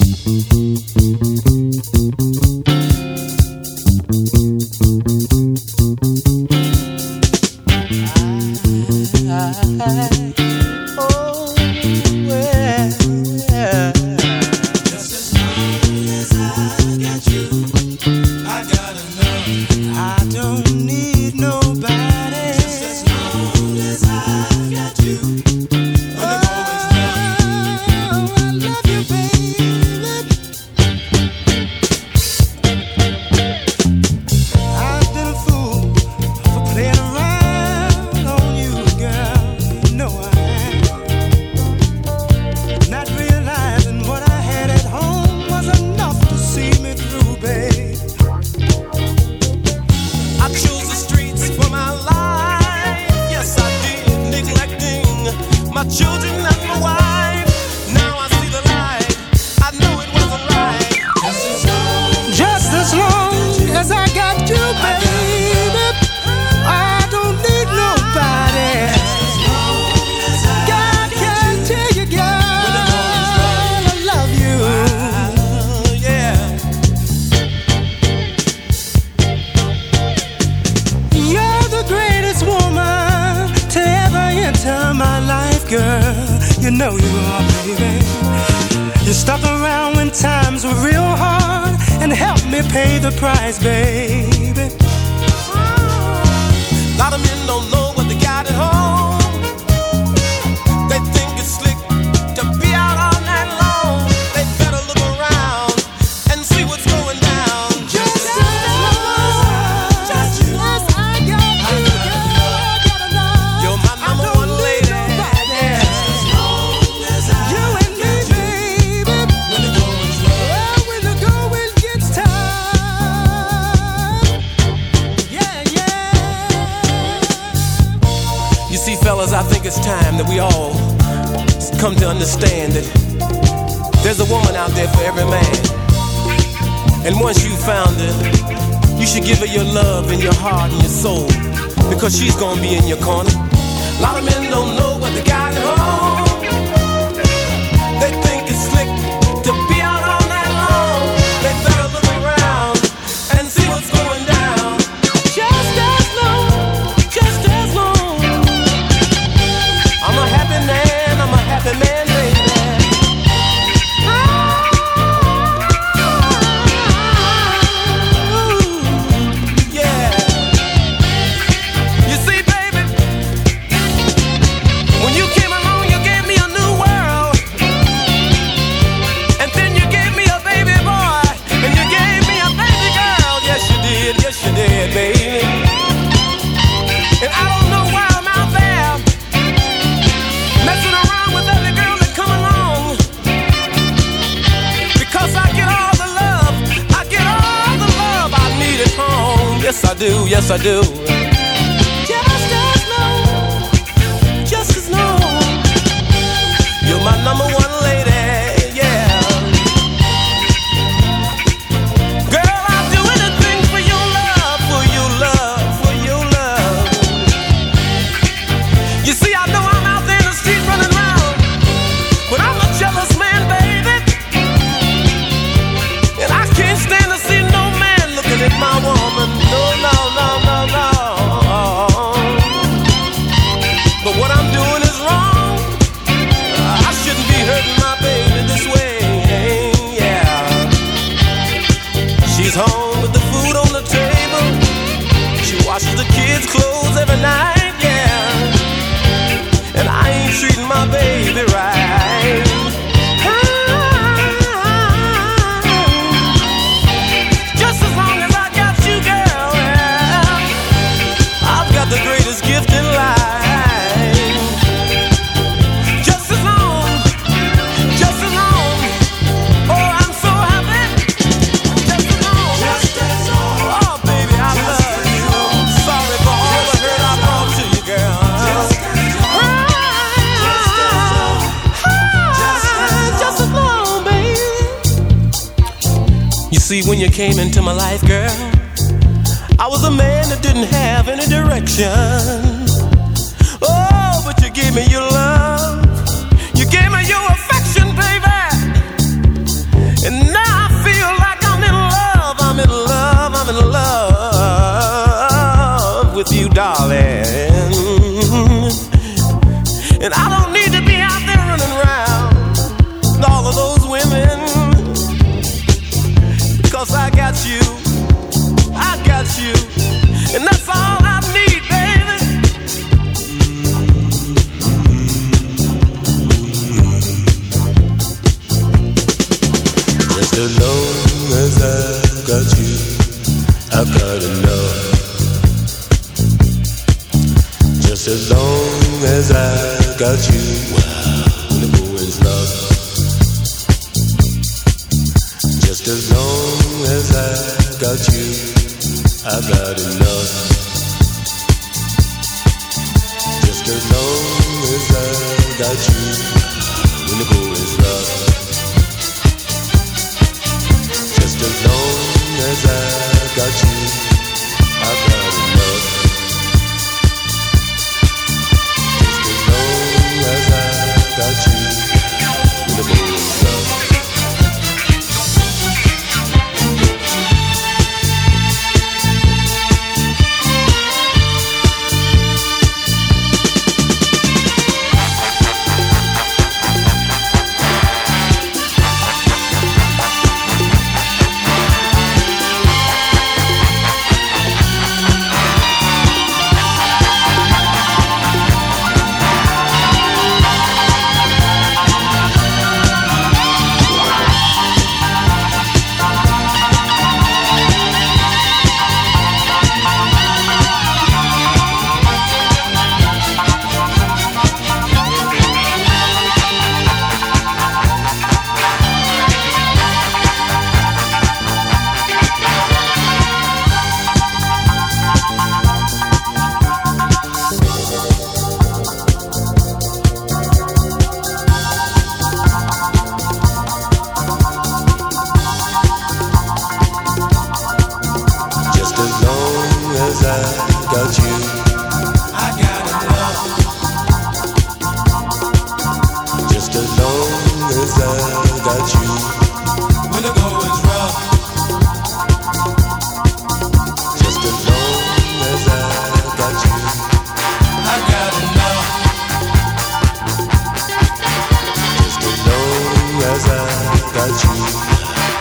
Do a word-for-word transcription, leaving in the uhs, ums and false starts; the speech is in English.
She's gonna be in your corner. A lot of men don't know what they got at home. They think it's slick to be out all night long. They better look around and see what's going down. Just as long, just as long. I'm a happy man, I'm a happy man, baby. Yes, I do, yes, I do. Just as long, just as long. You're my number one lady, yeah. Girl, I'll do anything for your love, for your love, for your love. You see, I know I'm out there in the street running around, but I'm a jealous man, baby. And I can't stand to see no man looking at my woman. No, no, no, no, no. But what I'm doing is wrong. I shouldn't be hurting my baby this way, yeah. She's home with the food on the table. She washes the kids' clothes every night, yeah. And I ain't treating my baby right. Just as long as I got you, girl, I've got the greatest gift in life. Just as long, just as long. Oh, I'm so happy. Just as long, just as long. Oh, baby, I love you. Sorry for all the hurt I brought to you, girl. Just as long, just as long, baby. You see, when you came into my life, girl, I was a man that didn't have any direction. Oh, but you gave me your love. You gave me your affection, baby. as long as I've got you, I've got enough. Just as long as I've got you, when the going's rough. Just as long as I've got you, I've got enough. Just as long as I've got you, when the going's rough. Just as long as I've got you, I've got enough. Just as long as I've got you, when the going's rough. As I got you.